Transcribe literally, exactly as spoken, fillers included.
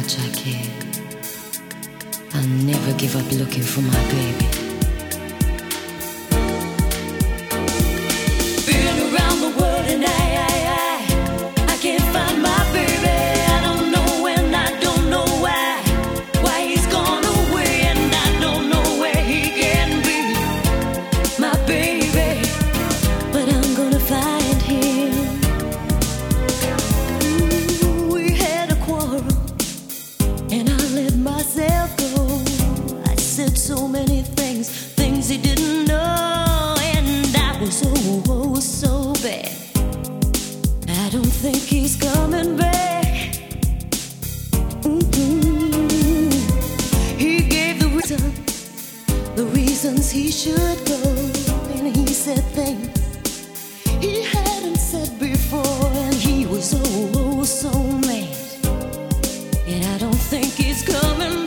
much I care. I'll never give up looking for my baby. Been around the world and I, I, I, I can't find my baby. I don't know when, I don't know why, why he's gone away, and I don't know where he can be, my baby. But I'm gonna find him. Ooh, we had a quarrel, and I let myself go. I said so many things, things he didn't know, and I was oh, oh so bad. I don't think he's coming back. Mm-hmm. He gave the reason, the reasons he should go, and he said things he hadn't said before, and he was oh, oh so mad. And I don't think he's coming back.